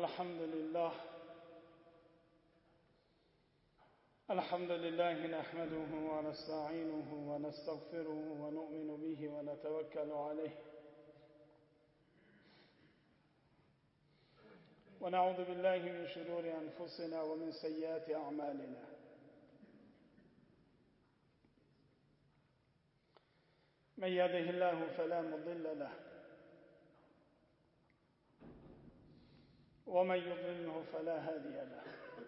الحمد لله نحمده ونستعينه ونستغفره ونؤمن به ونتوكل عليه ونعوذ بالله من شرور أنفسنا ومن سيئات أعمالنا من يهده الله فلا مضل له ومن يضلله فلا هادي له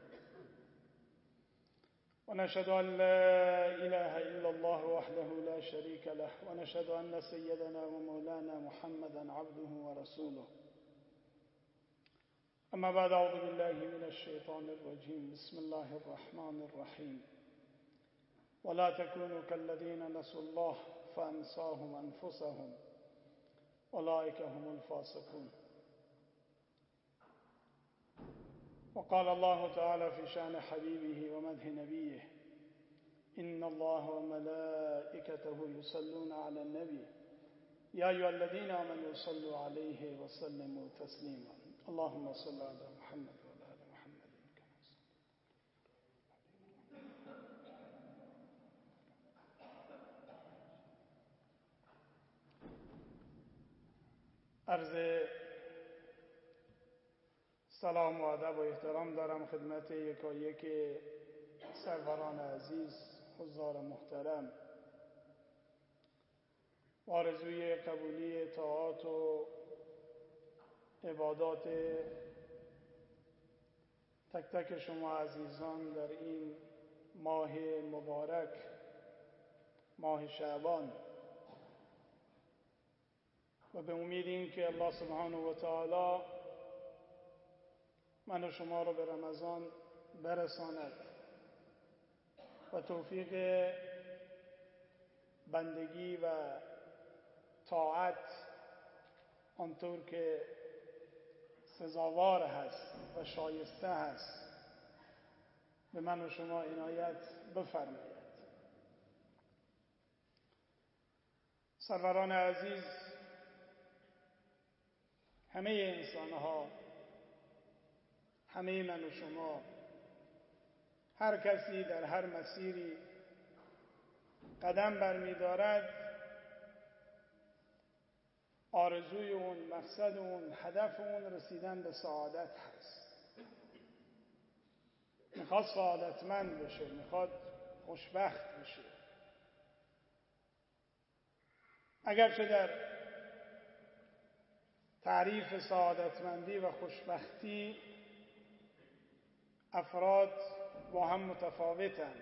ونشهد أن لا إله إلا الله وحده لا شريك له ونشهد أن سيدنا ومولانا محمدا عبده ورسوله أما بعد أعوذ بالله من الشيطان الرجيم بسم الله الرحمن الرحيم ولا تكونوا كالذين نسوا الله فأنساهم أنفسهم أولئك هم الفاسقون. وقال الله تعالى في شأن حبيبه ومدح نبيه إن الله وملائكته يصلون على النبي يا أيها الذين آمنوا صلوا عليه وسلموا تسليما اللهم صل على محمد وعلى آل محمد كما صليت. عرض سلام و ادب و احترام دارم خدمت یکایک سروران عزیز، حضار محترم، آرزوی قبولی طاعات و عبادات تک تک شما عزیزان در این ماه مبارک، ماه شعبان، و به امید این که الله سبحانه و تعالی من و شما رو به رمضان برساند و توفیق بندگی و طاعت آنطور که سزاوار هست و شایسته هست به من و شما عنایت بفرماید. سروران عزیز، همه انسانها، همه من و شما، هر کسی در هر مسیری قدم برمی‌دارد، آرزوی اون، مقصد اون، هدف اون رسیدن به سعادت هست. میخواد سعادتمند بشه، میخواد خوشبخت بشه. اگرچه در تعریف سعادتمندی و خوشبختی افراد با هم متفاوتن.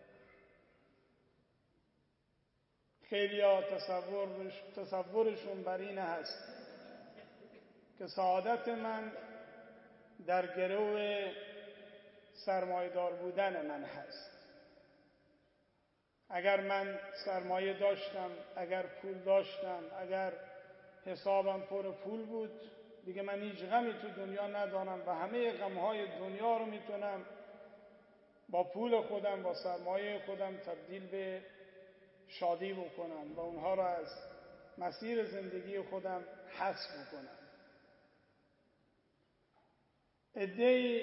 خیلی‌ها تصورشون بر این هست که سعادت من در گرو سرمایه‌دار بودن من هست. اگر من سرمایه داشتم، اگر پول داشتم، اگر حسابم پر پول بود، دیگه من هیچ غمی تو دنیا ندارم و همه غمهای دنیا رو میتونم با پول خودم، با سرمایه خودم تبدیل به شادی بکنم و اونها رو از مسیر زندگی خودم حذف بکنم. عده‌ای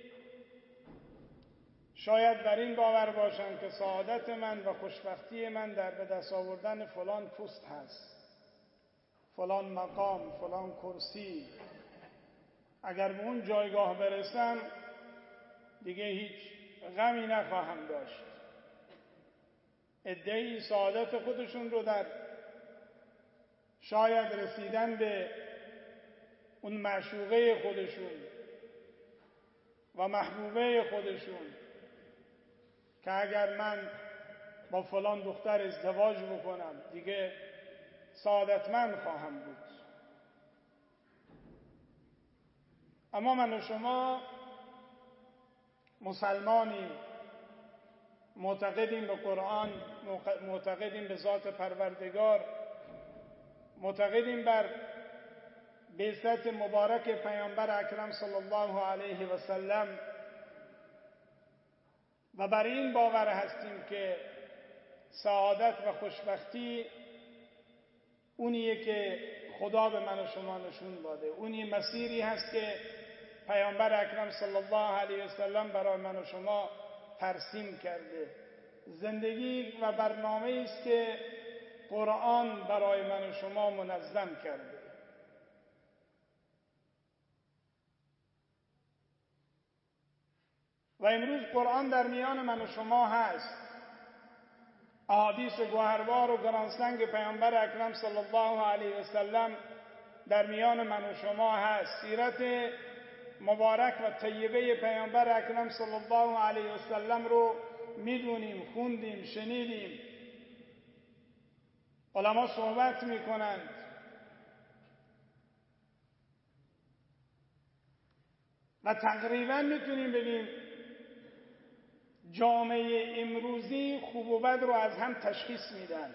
شاید بر این باور باشن که سعادت من و خوشبختی من در به دست آوردن فلان پست هست، فلان مقام، فلان کرسی. اگر به اون جایگاه برسم دیگه هیچ غمی نخواهم داشت. عده‌ای سعادت خودشون رو در شاید رسیدن به اون معشوقه خودشون و محبوبه خودشون که اگر من با فلان دختر ازدواج بکنم دیگه سعادتمند خواهم بود. اما من و شما مسلمانیم، معتقدیم به قرآن، معتقدیم به ذات پروردگار، معتقدیم بر بعثت مبارک پیامبر اکرم صلی الله علیه و سلم و بر این باور هستیم که سعادت و خوشبختی اونیه که خدا به من و شما نشون داده، اونی مسیری هست که پیامبر اکرم صلی الله علیه وسلم برای من و شما ترسیم کرده. زندگی و برنامه است که قرآن برای من و شما منظم کرده. و امروز قرآن در میان من و شما هست. احادیث گوهروار و گرانسنگ پیامبر اکرم صلی الله علیه وسلم در میان من و شما هست. سیرت مبارک و طیبه پیامبر اکرم صلی الله علیه وسلم رو میدونیم، خوندیم، شنیدیم. علما صحبت میکنند و تقریبا میتونیم بگیم جامعه امروزی خوب و بد رو از هم تشخیص میدن.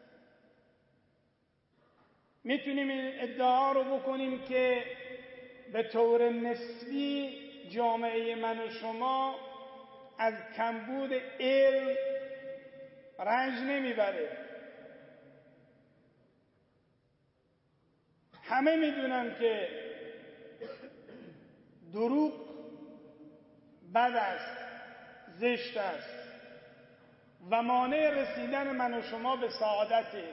میتونیم این ادعا رو بکنیم که به طور نسبی جامعه من و شما از کمبود علم رنج نمیبره. همه میدونن که دروغ بد است، زشت است و مانع رسیدن من و شما به سعادته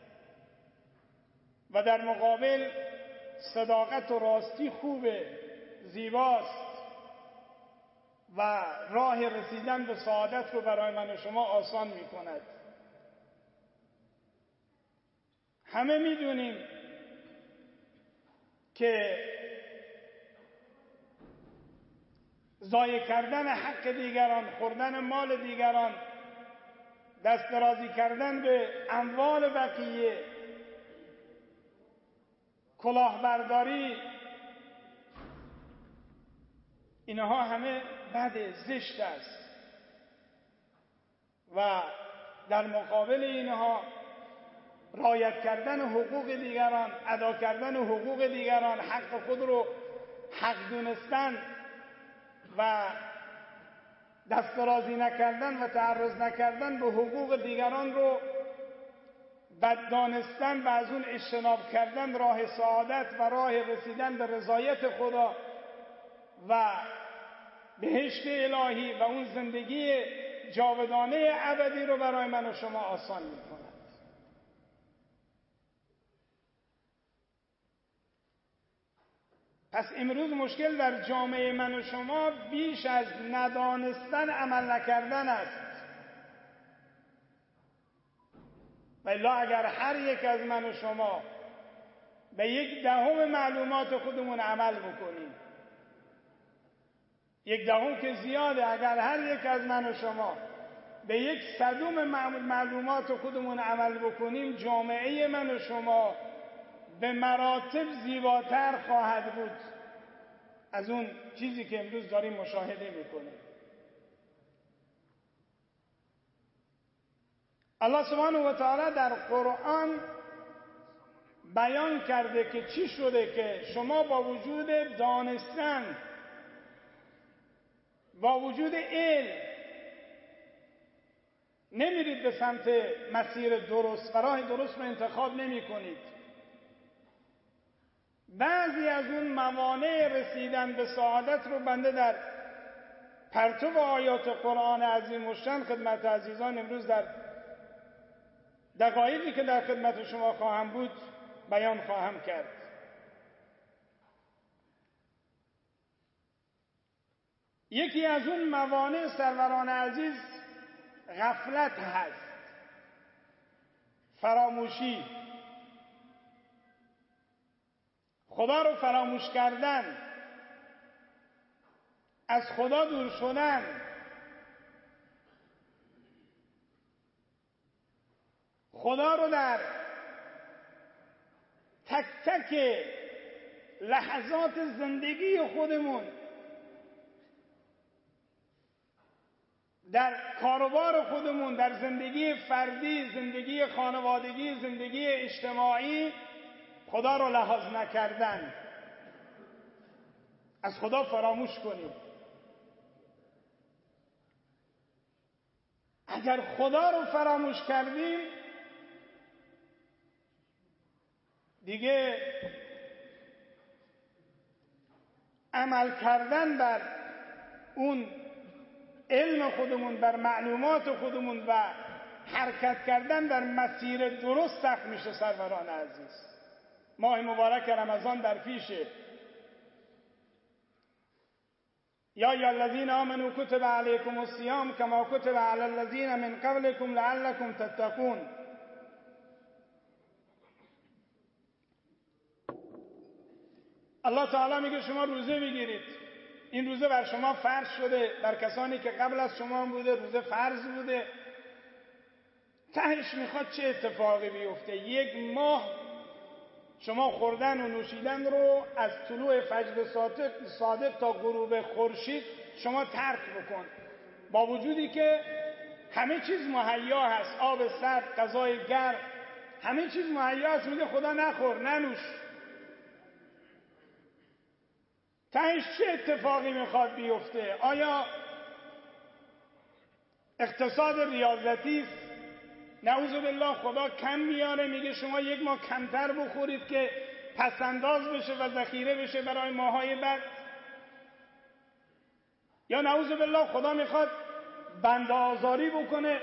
و در مقابل صداقت و راستی خوبه، زیباست و راه رسیدن به سعادت رو برای من و شما آسان می کند. همه می دونیم که ضایع کردن حق دیگران، خوردن مال دیگران، دست درازی کردن به اموال بقیه، کلاهبرداری، اینها همه بد، زشت است و در مقابل اینها رعایت کردن حقوق دیگران، ادا کردن حقوق دیگران، حق خود رو حق دونستن و دست درازی نکردن و تعرض نکردن به حقوق دیگران رو بد دانستن و از اون اجتناب کردن راه سعادت و راه رسیدن به رضایت خدا و بهشت الهی و اون زندگی جاودانه ابدی رو برای من و شما آسان می کند. پس امروز مشکل در جامعه من و شما بیش از ندانستن، عمل نکردن است. و الا اگر هر یک از من و شما به 1/10 معلومات خودمون عمل بکنیم، 1/10 که زیاده، اگر هر یک از من و شما به 1/100 معلومات خودمون عمل بکنیم، جامعه من و شما به مراتب زیباتر خواهد بود از اون چیزی که امروز داریم مشاهده میکنیم. الله سبحانه و تعالی در قرآن بیان کرده که چی شده که شما با وجود دانستن، با وجود علم نمیرید به سمت مسیر درست و راه درست رو انتخاب نمی کنید. بعضی از اون موانع رسیدن به سعادت رو بنده در پرتو آیات قرآن عظیم و شان خدمت عزیزان امروز در دقایقی که در خدمت شما خواهم بود بیان خواهم کرد. یکی از اون موانع سروران عزیز غفلت هست، فراموشی، خدا رو فراموش کردن، از خدا دور شدن، خدا رو در تک تک لحظات زندگی خودمون، در کاروبار خودمون، در زندگی فردی، زندگی خانوادگی، زندگی اجتماعی خدا رو لحاظ نکردن، از خدا فراموش کنیم. اگر خدا رو فراموش کردیم دیگه عمل کردن بر اون علم خودمون، بر معلومات خودمون و حرکت کردن در مسیر درست سخت میشه. سروران عزیز، ماه مبارک رمضان در پیشه. یا ایها الذین آمنوا کتب علیکم الصیام کما کتب علی الذین من قبلکم لعلکم تتقون. الله تعالی میگه شما روزه میگیرید، این روزه بر شما فرض شده، بر کسانی که قبل از شما بوده روزه فرض بوده. تهش میخواد چه اتفاقی بیفته؟ یک ماه شما خوردن و نوشیدن رو از طلوع فجر صادق تا غروب خورشید شما ترک بکن، با وجودی که همه چیز مهیا هست، آب سرد، غذای گرم، همه چیز مهیا هست. میگه خدا نخور، ننوش. تهش چه اتفاقی میخواد بیفته؟ آیا اقتصاد ریاضتی است؟ نعوذ بالله خدا کم میاره، میگه شما یک ماه کمتر بخورید که پسنداز بشه و ذخیره بشه برای ماهای بعد. یا نعوذ بالله خدا میخواد بنده آزاری بکنه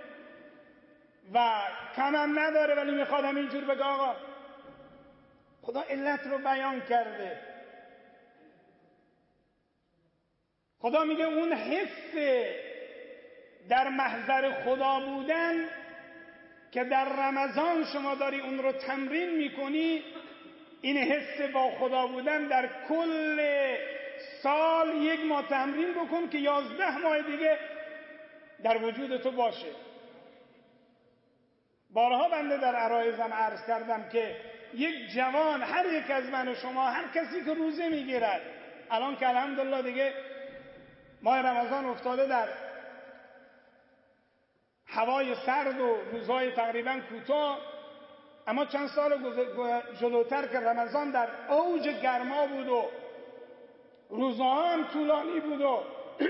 و کم هم نداره ولی میخواد همینجور بگه آقا. خدا علت رو بیان کرده. خدا میگه اون حس در محضر خدا بودن که در رمضان شما داری اون رو تمرین میکنی، این حس با خدا بودن در کل سال یک ماه تمرین بکن که 11 ماه دیگه در وجود تو باشه. بارها بنده در عرایزم عرض کردم که یک جوان، هر یک از من و شما، هر کسی که روزه میگیرد، الان که الحمدلله دیگه ماه رمضان افتاده در هوای سرد و روزهای تقریبا کوتاه، اما چند سال جلوتر که رمضان در اوج گرما بود و روزها هم طولانی بود و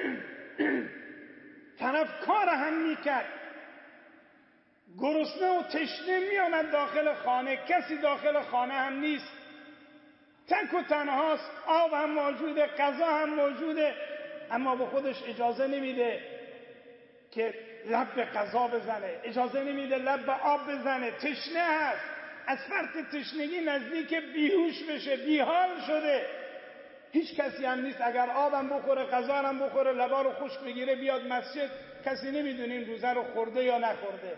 طرف کار هم میکرد، گرسنه و تشنه میامد داخل خانه، کسی داخل خانه هم نیست، تک و تنهاست، آب هم موجوده، غذا هم موجوده، اما به خودش اجازه نمیده که لب به غذا بزنه، اجازه نمیده لب به آب بزنه، تشنه هست، از فرط تشنگی نزدیک بیهوش بشه، بیحال شده. هیچ کسی هم نیست، اگر آبم بخوره، غذا هم بخوره، لبا رو خشک بگیره بیاد مسجد، کسی نمیدونه این روزه رو خورده یا نخورده.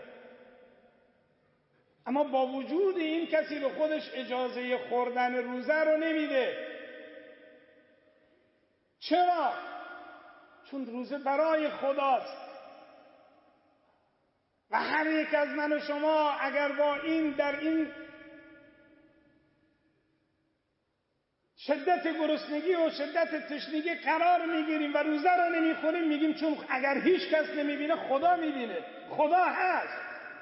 اما با وجود این کسی به خودش اجازه خوردن روزه رو نمیده. چرا؟ چون روزه برای خداست. و هر یک از من و شما اگر با این در این شدت گرسنگی و شدت تشنگی قرار میگیریم و روزه رو نمیخوریم، میگیم چون اگر هیچ کس نمیبینه خدا میبینه. خدا هست.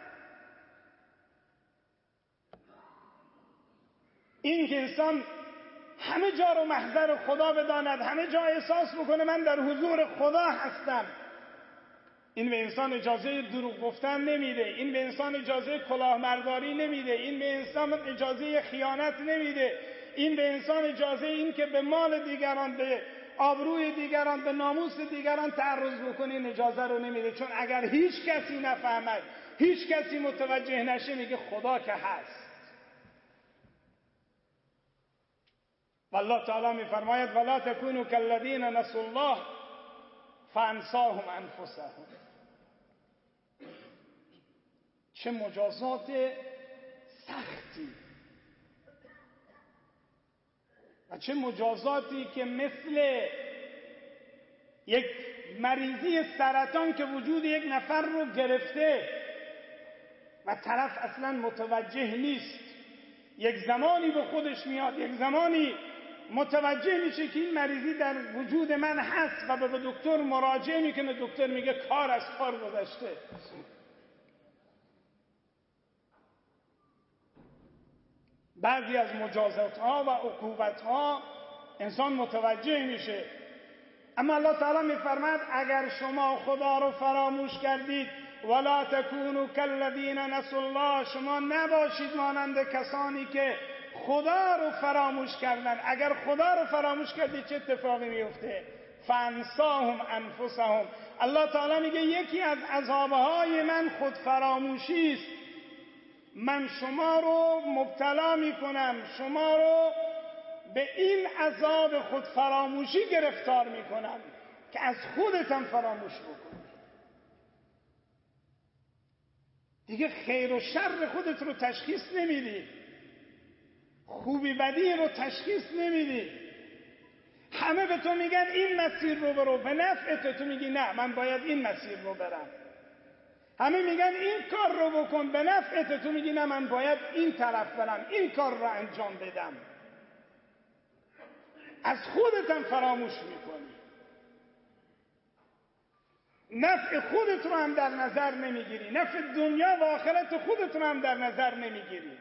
این که انسان همه جا رو محضر خدا بداند، همه جا احساس بکنه من در حضور خدا هستم، این به انسان اجازه دروغ گفتن نمیده، این به انسان اجازه کلاهبرداری نمیده، این به انسان اجازه خیانت نمیده، این به انسان اجازه این که به مال دیگران، به آبروی دیگران، به ناموس دیگران تعرض بکنه، این اجازه رو نمیده. چون اگر هیچ کسی نفهمد، هیچ کسی متوجه نشه، میگه خدا که هست. والله تعالی میفرماید ولا تکونوا کالذین نسوا الله فانساهم انفسهم. چه مجازات سختی و چه مجازاتی که مثل یک مریضی سرطان که وجود یک نفر رو گرفته و طرف اصلا متوجه نیست، یک زمانی به خودش میاد، یک زمانی متوجه میشه که این مریضی در وجود من هست و به دکتر مراجعه میکنه، دکتر میگه کار از کار گذشته. بعضی از مجازات ها و عقوبت ها انسان متوجه میشه، اما الله تعالی میفرماید اگر شما خدا رو فراموش کردید، ولا تکونوا کالذین نسوا الله، شما نباشید مانند کسانی که خدا رو فراموش کردن. اگر خدا رو فراموش کردی چه اتفاقی میفته؟ فانساهم انفسهم. الله تعالی میگه یکی از عذابهای من خود فراموشی است. من شما رو مبتلا میکنم، شما رو به این عذاب خود فراموشی گرفتار میکنم که از خودتم فراموش بکنی. دیگه خیر و شر خودت رو تشخیص نمیدی، خوبی بدی رو تشخیص نمیدی. همه به تو میگن این مسیر رو برو به نفعت، تو میگی نه من باید این مسیر رو برم. همه میگن این کار رو بکن به نفعت، تو میگی نه من باید این طرف برم، این کار رو انجام بدم. از خودتم فراموش میکنی، نفع خودت رو هم در نظر نمیگیری، نفع دنیا و آخرت خودت رو هم در نظر نمیگیری.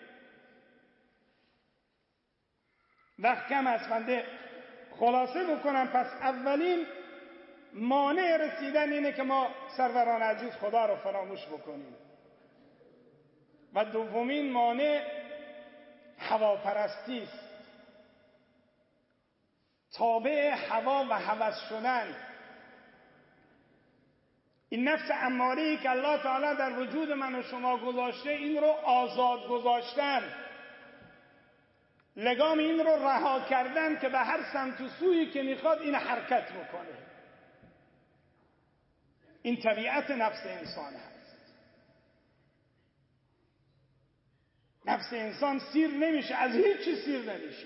وقت کم است، بنده خلاصه بکنم. پس اولین مانع رسیدن اینه که ما سروران عزیز خدا رو فراموش بکنیم، و دومین مانع هواپرستی است، تابع هوا و هوس شدن. این نفس اماره‌ای که الله تعالی در وجود من و شما گذاشته، این رو آزاد گذاشتن، لگام این رو رها کردن که به هر سمت و سویی که میخواد این حرکت بکنه. این طبیعت نفس انسان هست. نفس انسان سیر نمیشه، از هیچ چیز سیر نمیشه.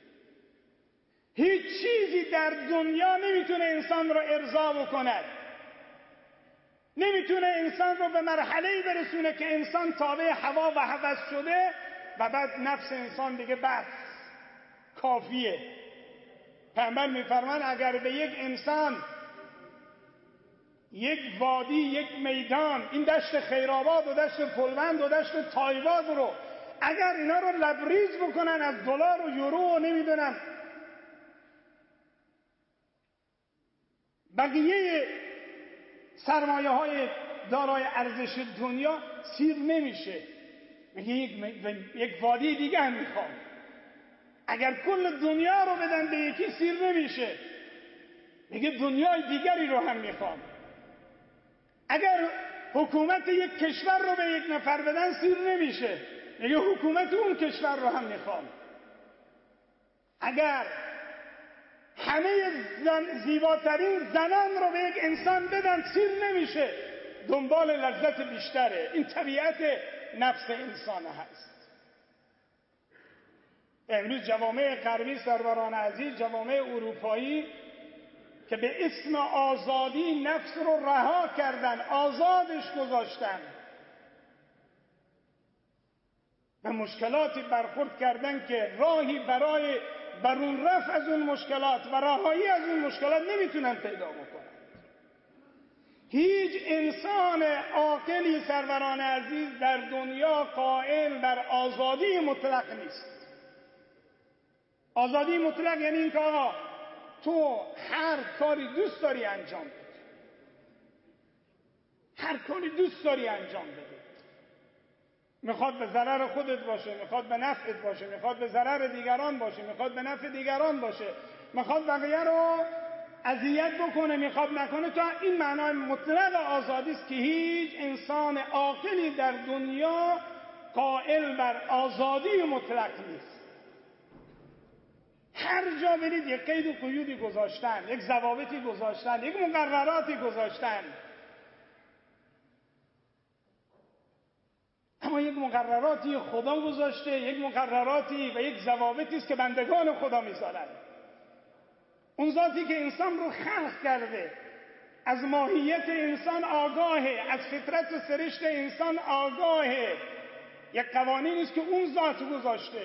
هیچ چیزی در دنیا نمیتونه انسان رو ارضا بکند، نمیتونه انسان رو به مرحله‌ای برسونه که انسان تابع هوا و هوس شده و بعد نفس انسان دیگه بس کافیه. پیامبر میفرمان اگر به یک انسان یک وادی، یک میدان، این دشت خیرآباد و دشت پلوند و دشت تایباد رو اگر اینا رو لبریز بکنن از دلار و یورو و نمیدونم بقیه سرمایه های دارای ارزش دنیا، سیر نمیشه. میگه یک وادی دیگه هم میخوام. اگر کل دنیا رو بدن به یکی سیر نمیشه، میگه دنیای دیگری رو هم میخوام. اگر حکومت یک کشور رو به یک نفر بدن سیر نمیشه، میگه حکومت اون کشور رو هم میخوام. اگر همه زیباترین زنان رو به یک انسان بدن سیر نمیشه، دنبال لذت بیشتره. این طبیعت نفس انسان هست. امروز جوامع غربی سروران عزیز، جوامع اروپایی که به اسم آزادی نفس رو رها کردن، آزادش گذاشتن، به مشکلاتی برخورد کردن که راهی برای برون رفت از اون مشکلات و رهایی از اون مشکلات نمیتونن پیدا بکنن. هیچ انسان عاقلی سروران عزیز در دنیا قائل بر آزادی مطلق نیست. آزادی مطلق یعنی این که آقا تو هر کاری دوست داری انجام بده، هر کاری دوست داری انجام بده. میخواد به ضرر خودت باشه، میخواد به نفعت باشه، میخواد به ضرر دیگران باشه، میخواد به نفع دیگران باشه، میخواد بقیه رو اذیت بکنه، میخواد نکنه. تا این معنای مطلق آزادی است که هیچ انسان عاقلی در دنیا قائل بر آزادی مطلق نیست. هر جا برید یک قید و قیودی گذاشتن، یک ضوابطی گذاشتن، یک مقرراتی گذاشتن. اما یک مقرراتی خدا گذاشته، یک مقرراتی و یک ضوابطی است که بندگان خدا میذارن. اون ذاتی که انسان رو خلق کرده، از ماهیت انسان آگاهه، از فطرت و سرشت انسان آگاهه. یک قوانینی است که اون ذات گذاشته.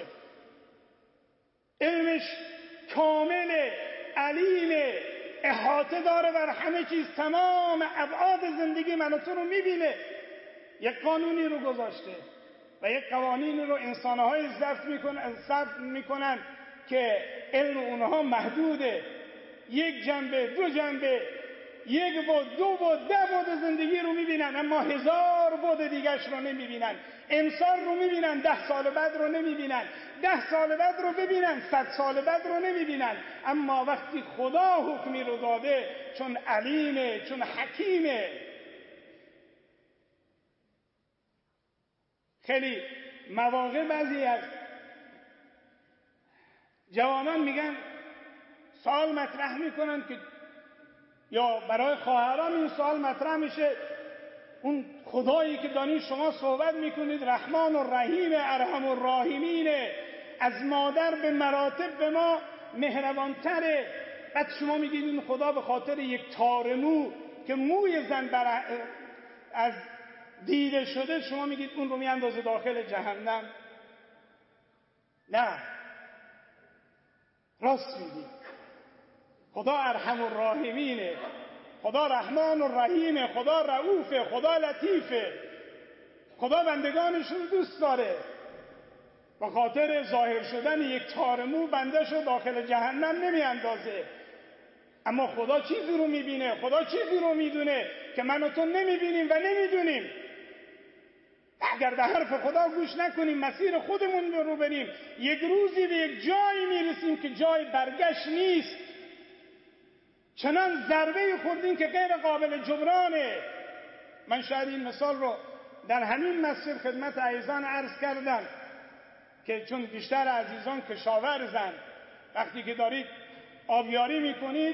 علمش کامل، علیم، احاطه داره بر همه چیز، تمام ابعاد زندگی من و تو رو میبینه. یک قانونی رو گذاشته و یک قوانینی رو انسان‌های ضبط میکنن که علم اونها محدوده. یک جنبه، دو جنبه، 1 بود، 2 بود، 10 بود زندگی رو میبینن، اما 1000 بود دیگرش رو نمیبینن. امسال رو میبینن، 10 سال بعد رو نمیبینن، 10 سال بعد رو ببینن، 100 سال بعد رو نمیبینن. اما وقتی خدا حکمی رو داده، چون علیمه، چون حکیمه. خیلی مواقع بعضی از جوانان میگن، سوال مطرح میکنن که یا برای خواهران این سوال مطرح میشه، اون خدایی که دارین شما صحبت میکنید رحمان و رحیم ارحم و راحمینه، از مادر به مراتب به ما مهربانتره، بعد شما میگید این خدا به خاطر یک تار مو که موی زن از دیده شده، شما میگید اون رو میاندازه داخل جهنم؟ نه، راست میگید. خدا ارحم الراحمینه، خدا رحمان و رحیمه، خدا رؤوفه، خدا لطیفه، خدا بندگانش رو دوست داره. به خاطر ظاهر شدن یک تار مو بندش رو داخل جهنم نمی اندازه. اما خدا چیزی رو میبینه، خدا چیزی رو میدونه که من و تو نمیبینیم و نمیدونیم. اگر به حرف خدا گوش نکنیم، مسیر خودمون رو بریم، یک روزی به یک جایی میرسیم که جای برگشت نیست. چنان ضربه خوردیم که غیر قابل جبرانه. من شاید این مثال رو در همین مسجد خدمت عزیزان عرض کردم که چون بیشتر عزیزان کشاورزن، وقتی که دارید آبیاری میکنید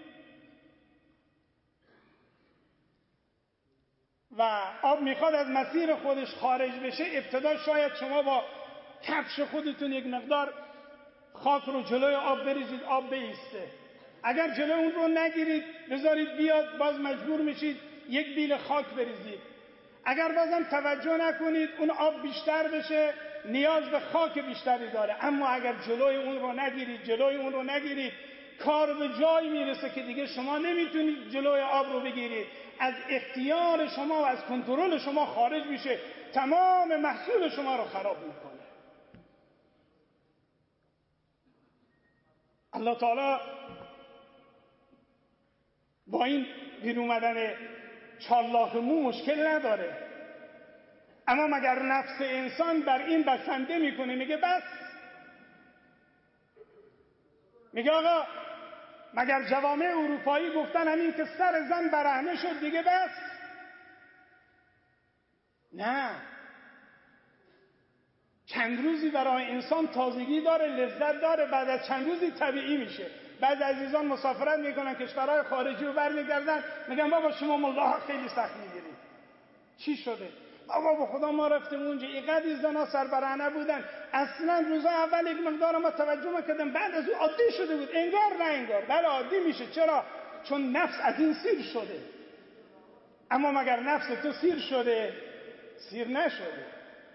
و آب میخواد از مسیر خودش خارج بشه، ابتدا شاید شما با کفش خودتون یک مقدار خاک رو جلوی آب بریزید، آب بیسته. اگر جلوی اون رو نگیرید بذارید بیاد، باز مجبور میشید یک بیل خاک بریزید. اگر بازم توجه نکنید اون آب بیشتر بشه، نیاز به خاک بیشتری داره. اما اگر جلوی اون رو نگیرید، کار به جایی میرسه که دیگه شما نمیتونید جلوی آب رو بگیرید، از اختیار شما و از کنترل شما خارج میشه، تمام محصول شما رو خراب میکنه. الله تعالی با این بیرون اومدن چالاک مو مشکل نداره، اما مگر نفس انسان بر این بسنده میکنه، میگه بس، میگه آقا مگر جوامع اروپایی گفتن همین که سر زن برهنه شد دیگه بس؟ نه، چند روزی برای انسان تازگی داره، لذت داره، بعد از چند روزی طبیعی میشه. بعضی عزیزان مسافرت میکنن کشورهای خارجی و برمیگردن میگن بابا شما ملاها خیلی سخت میگیرید. چی شده؟ بابا به خدا ما رفتیم اونجا اینقدر زنا سربرهنه بودن، اصلا روزا اول یک مقدار ما توجه میکردم، بعد از اون عادی شده بود. انگار نه انگار، بله عادی میشه. چرا؟ چون نفس از این سیر شده. اما مگر نفس تو سیر شده؟ سیر نشده.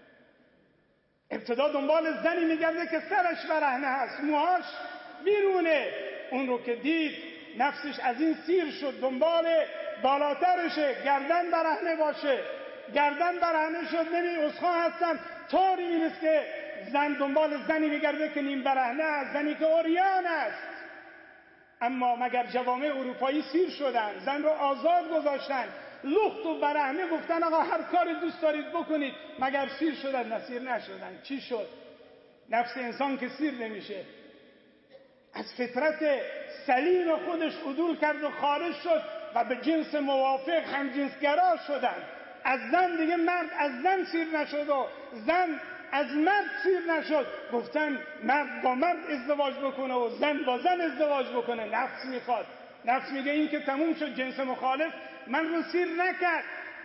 ابتدا دنبال زنی میگرده که سرش برهنه هست، موهاش بیرونه. اون رو که دید نفسش از این سیر شد، دنبال بالاترشه، گردن برهنه باشه. گردن برهنه شد، نمی اسخان هستم، طوری میرسه که زن دنبال زنی میگرده که نیم برهنه است، زنی که عریان است. اما مگر جوامع اروپایی سیر شدن؟ زن رو آزاد گذاشتن، لخت و برهنه گفتن آقا هر کاری دوست دارید بکنید. مگر سیر شدن؟ نه، سیر نشدن. چی شد؟ نفس انسان که سیر نمیشه، از فطرت سلیم خودش عدول کرد و خارج شد و به جنس موافق هم جنسگرا شدن. از زن دیگه مرد از زن سیر نشد و زن از مرد سیر نشد. گفتن مرد با مرد ازدواج بکنه و زن با زن ازدواج بکنه. نفس میخواد، نفس میگه این که تموم شد، جنس مخالف من رو سیر نکرد.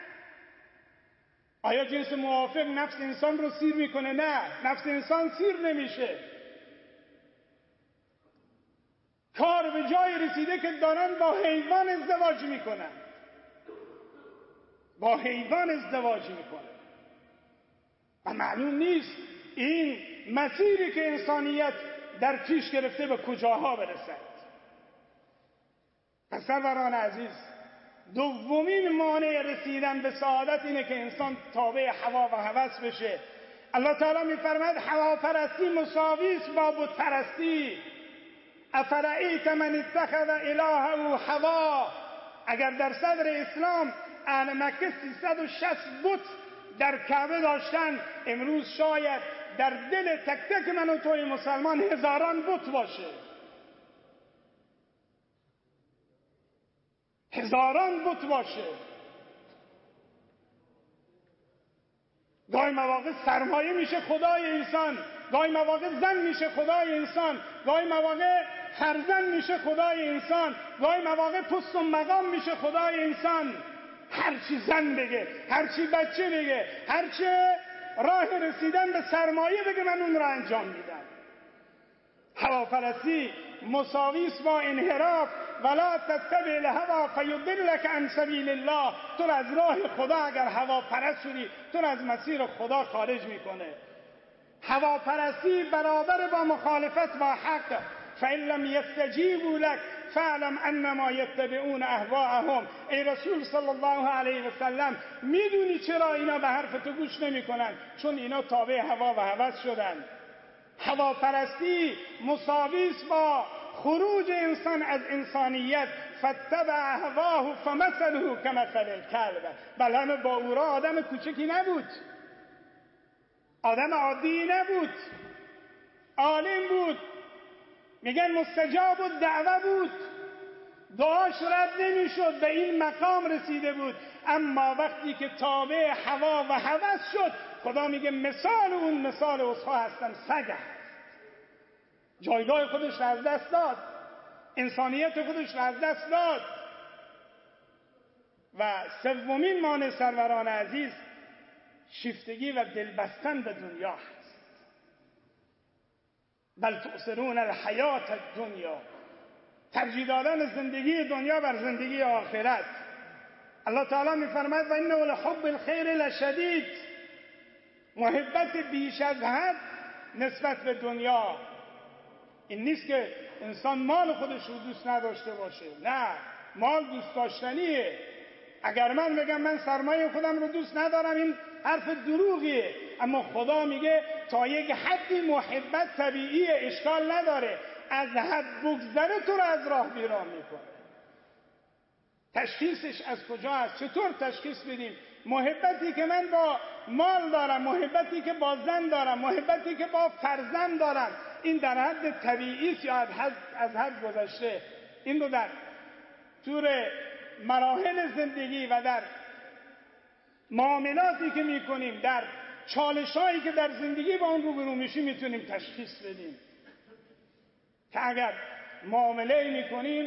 آیا جنس موافق نفس انسان رو سیر میکنه؟ نه، نفس انسان سیر نمیشه. کار به جای رسیده که دارن با حیوان ازدواج میکنن، با حیوان ازدواج میکنن و معلوم نیست این مسیری که انسانیت در پیش گرفته به کجاها برسد. پس سروران عزیز، دومین مانع رسیدن به سعادت اینه که انسان تابع هوا و هوس بشه. الله تعالی میفرماید هواپرستی مساوی است با بت پرستی. افرأیت من اتخذ الهه هوا. اگر در صدر اسلام اهل مکه 360 بت در کعبه داشتن، امروز شاید در دل تک تک من و توی مسلمان هزاران بت باشه، هزاران بت باشه. گاهی مواقع سرمایه میشه خدای انسان، گاهی مواقع زن میشه خدای انسان، گاهی مواقع فرزند میشه خدای انسان، گاهی مواقع پست و مقام میشه خدای انسان. هرچی زن بگه، هرچی بچه بگه، هرچی راه رسیدن به سرمایه بگه، من اون را انجام میدم. هواپرستی مساویس با انحراف. ولا تتبع الهوا فیضلک عن سبیل الله. تو از راه خدا اگر هواپرست شدی، تو از مسیر خدا خارج میکنه. هواپرستی برابر با مخالفت با حق. فإن لم يستجيبوا لك فاعلم انما يتبعون اهواءهم. ای رسول صلی الله علیه و سلم، میدونی چرا اینا به حرف تو گوش نمیکنن؟ چون اینا تابع هوا و هوس شدن. هواپرستی مساویس با خروج انسان از انسانیت. فاتبع هواه فمثله كمثل الكلب. بلکه با او را آدم کوچکی نبود، آدم عادی نبود، عالم بود، میگن مستجاب الدعوه بود، دعاش رد نمیشد، به این مقام رسیده بود. اما وقتی که تابع هوا و هوس شد، خدا میگه مثال اون مثال اصحا هستن، سگ است. جایگاه خودش را از دست داد، انسانیت خودش را از دست داد. و سومین مانع سروران عزیز، شیفتگی و دلبستن به دنیا هست. بل تؤثرون الحیات الدنیا. ترجیح دادن زندگی دنیا بر زندگی آخرت. الله تعالی می‌فرماید و انه لحب الخیر لشدید. محبت بیش از حد نسبت به دنیا. این نیست که انسان مال خودش رو دوست نداشته باشه، نه، مال دوست داشتنیه. اگر من بگم من سرمایه خودم رو دوست ندارم، این حرف دروغیه. اما خدا میگه تا یک حدی محبت طبیعیه، اشکال نداره. از حد بگذره تو رو از راه بیرون میکنه. تشخیصش از کجا است؟ چطور تشخیص بدیم؟ محبتی که من با مال دارم، محبتی که با زن دارم، محبتی که با فرزند دارم، این در حد طبیعی است یا از حد گذشته؟ این رو در طور مراحل زندگی و در معاملاتی که میکنیم، در چالشایی که در زندگی با اون روبرو میشیم میتونیم تشخیص بدیم. که اگر معامله میکنیم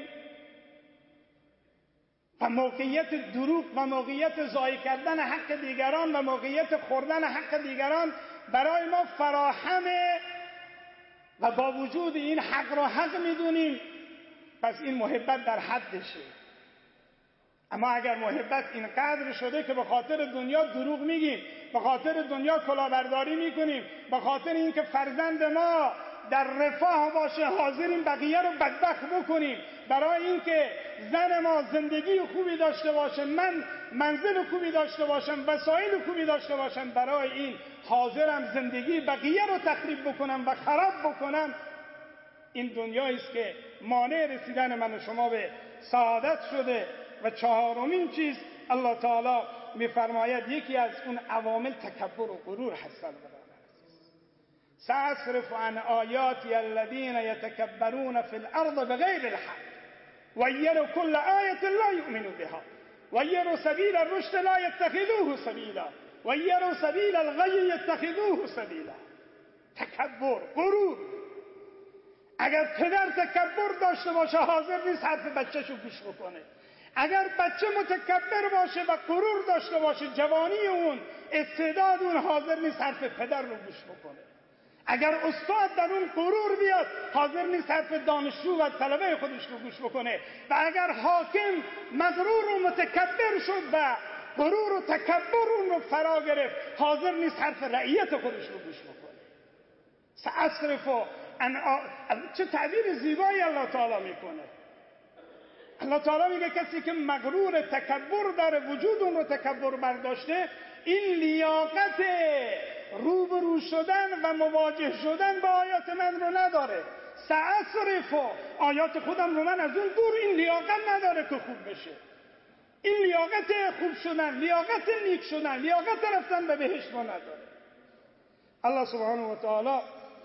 و موقعیت دروغ و موقعیت ضایع کردن حق دیگران و موقعیت خوردن حق دیگران برای ما فراهمه و با وجود این حق را حق میدونیم، پس این محبت در حدشه. اما اگر محبت اینقدر شده که به خاطر دنیا دروغ میگیم، به خاطر دنیا کلاهبرداری میکنیم، به خاطر اینکه فرزند ما در رفاه باشه حاضرین بقیه رو بدبخت بکنیم، برای اینکه زن ما زندگی خوبی داشته باشه، من منزل خوبی داشته باشم، وسایل خوبی داشته باشم، برای این حاضرم زندگی بقیه رو تخریب بکنم و خراب بکنم، این دنیایی است که مانع رسیدن من و شما به سعادت شده. و چهارمین چیز الله تعالی میفرماید یکی از اون عوامل تکبر و غرور هستند. سأصرف عن آیاتی الذین یتکبرون فی الارض بغیر الحق و یروا كل آیة لا یؤمنوا بها و یروا سبیل الرشد لا یتخذوه سبیلا و یروا سبیل الغی یتخذوه سبیلا. تکبر، غرور. اگر پدر تکبر داشته باشه حاضر نیست حرف بچه‌شو گوش بکنه. اگر بچه متکبر باشه و غرور داشته باشه، جوانی اون، استعداد اون، حاضر نیست حرف پدر رو گوش بکنه. اگر استاد در اون غرور بیاد، حاضر نیست حرف دانشجو و طلبه خودش رو گوش بکنه. و اگر حاکم مغرور و متکبر شد و غرور و تکبر اون رو فرا گرفت، حاضر نیست حرف رعیت خودش رو گوش بکنه. سأصرف چه تعبیر زیبایی الله تعالی میکنه. الله تعالی میگه کسی که مغرور تکبر داره، وجود اون رو تکبر برداشته، این لیاقت روبرو شدن و مواجه شدن با آیات من رو نداره. سأصرف، آیات خودم رو من از اون دور، این لیاقت نداره که خوب بشه. این لیاقت خوب شدن، لیاقت نیک شدن، لیاقت رفتن به بهشت ما نداره. الله سبحانه و تعالی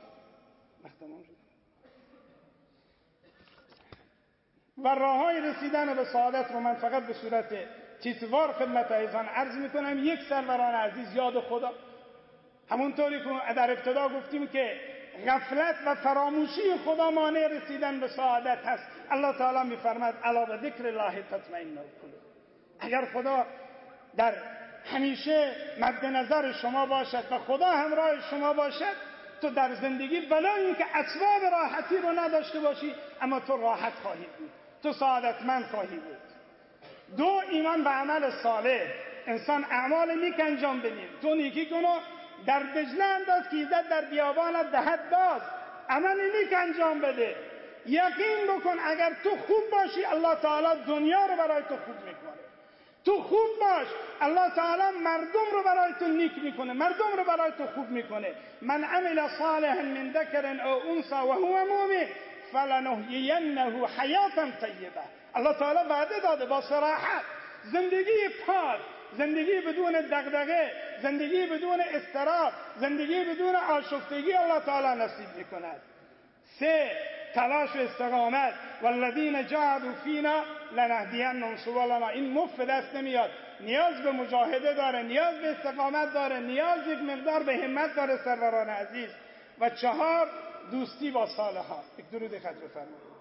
و راههای رسیدن به سعادت رو من فقط به صورت تیتوار خدمت عزیزان عرض میکنم. یک، سروران عزیز یاد خدا، همونطوری که در ابتدا گفتیم که غفلت و فراموشی خدا مانع رسیدن به سعادت هست. الله تعالی میفرماد الا بذکر الله تطمئن القلوب. اگر خدا در همیشه مد نظر شما باشد و خدا همراه شما باشد، تو در زندگی بلا اینکه اسباب راحتی رو نداشته باشی، اما تو راحت خواهی بود، تو سعادتمند خواهی بود. دو، ایمان به عمل صالح. انسان اعمال نیک انجام بدیم. تو نیکی کنو در دجله انداز که ایزد در بیابانت دهد باز. عمل نیک انجام بده. یقین بکن اگر تو خوب باشی الله تعالی دنیا رو برای تو خوب میکنه. تو خوب باش الله تعالی مردم رو برای تو نیک میکنه، مردم رو برای تو خوب میکنه. من عمل صالحا من ذکر او انثى وهو مؤمن فلنحيينه حیاتا طیبه. الله تعالی وعده داده با صراحت زندگی پاک، زندگی بدون دغدغه، زندگی بدون اضطراب، زندگی بدون آشفتگی الله تعالی نصیب میکند. سه، تلاش و استقامت. والذین جاهدوا فینا لنهدینهم سبلنا. این مفت دست نمیاد، نیاز به مجاهده داره، نیاز به استقامت داره، نیاز یک مقدار به همت داره سروران عزیز. و چهار، دوستی با صالحان. یک درود خط بفرمایید.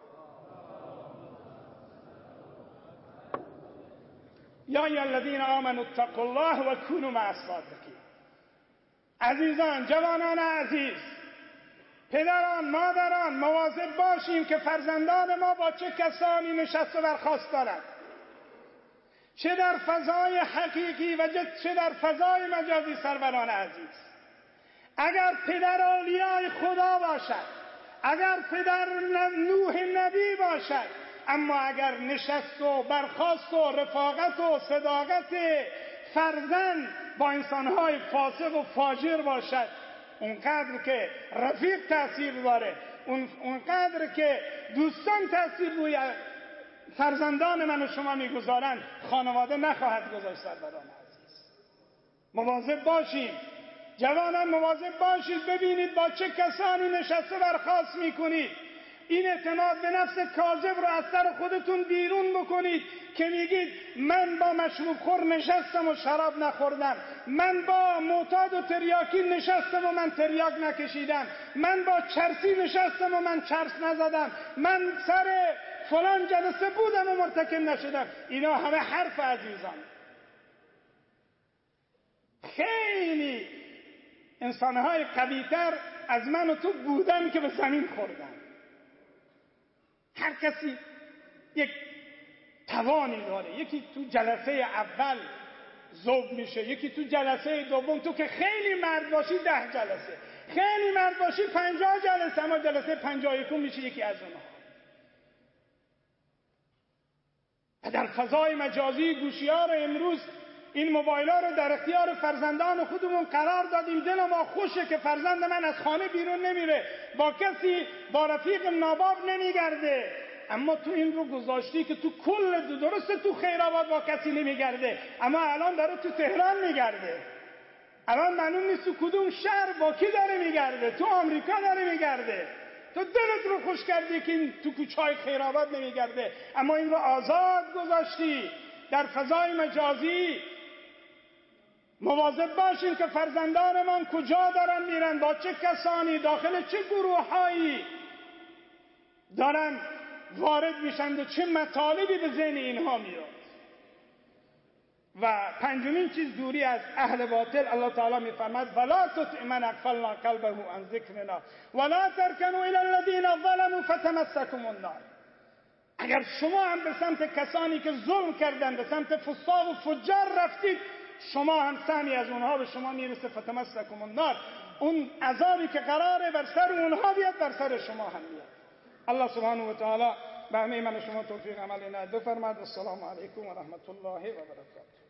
یا ایها الذین آمنوا اتقوا الله و کونوا مع الصادقین. عزیزان، جوانان عزیز، پدران، مادران، مواظب باشیم که فرزندان ما با چه کسانی نشست و برخاست دارند، چه در فضای حقیقی و چه در فضای مجازی. سروران عزیز، اگر پدر اولیای خدا باشد، اگر پدر نوح نبی باشد، اما اگر نشست و برخاست و رفاقت و صداقت فرزند با انسانهای فاسق و فاجر باشد، اونقدر که رفیق تأثیر داره، اونقدر که دوستان تأثیر روی فرزندان من و شما میگذارن، خانواده نخواهد گذاشت. سروران عزیز، مواظب باشیم. جوانان مواظب باشید، ببینید با چه کسانی نشسته برخاست میکنید. این اعتماد به نفس کاذب رو از سر خودتون بیرون بکنید که میگید من با مشروب خور نشستم و شراب نخوردم، من با معتاد و تریاکی نشستم و من تریاک نکشیدم، من با چرسی نشستم و من چرس نزدم، من سر فلان جلسه بودم و مرتکب نشدم. اینا همه حرف عزیزان. خیلی انسانهای قوی‌تر از من و تو بودن که به زمین خوردن. هر کسی یک توانی داره. یکی تو جلسه اول ذوب میشه، یکی تو جلسه دوم. تو که خیلی مرد باشی 10 جلسه، خیلی مرد باشی 50 جلسه، اما جلسه 51 میشه یکی از اونها. و در فضای مجازی گوشی‌ها رو امروز این موبایل‌ها رو در اختیار فرزندان خودمون قرار دادیم. دل ما خوشه که فرزند من از خانه بیرون نمیره، با کسی، با رفیق ناباب نمیگرده. اما تو این رو گذاشتی که تو کل درسته تو خیرآباد با کسی نمیگرده، اما الان داره تو تهران میگرده. الان معلوم نیست تو کدوم شهر با کی داره میگرده، تو آمریکا داره میگرده. تو دلت رو خوش کردی که این تو کوچه‌های خیرآباد نمیگرده، اما این رو آزاد گذاشتی در فضای مجازی. مواظب باشیم که فرزندانمان کجا دارن میرن، با چه کسانی، داخل چه گروه‌هایی دارن وارد میشن و چه مطالبی به ذهن اینها میاد. و پنجمین چیز، دوری از اهل باطل. الله تعالی میفرماید ولا تطع من اغفلنا قلبه عن ذکرنا ولا ترکنوا الی الذین ظلموا فتمسکم النار. اگر شما هم به سمت کسانی که ظلم کردن، به سمت فساق و فجار رفتید، شما هم سهمی از اونها به شما میرسه. فتمسکم النار، اون عذابی که قراره بر سر اونها بیاد بر سر شما هم میاد. الله سبحانه و تعالی به همه من و شما توفیق عمل عنایت بفرماید. السلام علیکم و رحمت الله و برکاته.